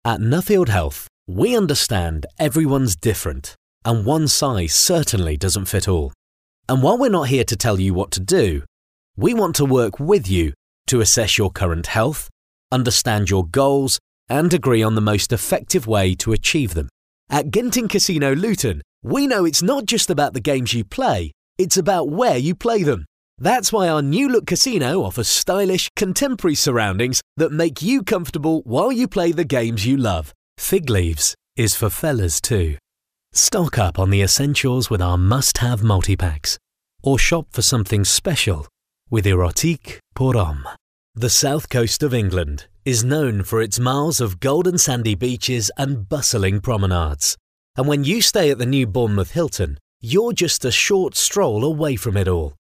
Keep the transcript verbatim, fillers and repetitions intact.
At Nuffield Health, we understand everyone's different, and one size certainly doesn't fit all. And while we're not here to tell you what to do, we want to work with you to assess your current health, understand your goals, and agree on the most effective way to achieve them. At Genting Casino Luton, we know it's not just about the games you play, it's about where you play them. That's why our new look casino offers stylish, contemporary surroundings that make you comfortable while you play the games you love. Fig Leaves is for fellas too. Stock up on the essentials with our must-have multi-packs, or shop for something special with Erotique pour Homme. The south coast of England is known for its miles of golden sandy beaches and bustling promenades. And when you stay at the new Bournemouth Hilton, you're just a short stroll away from it all.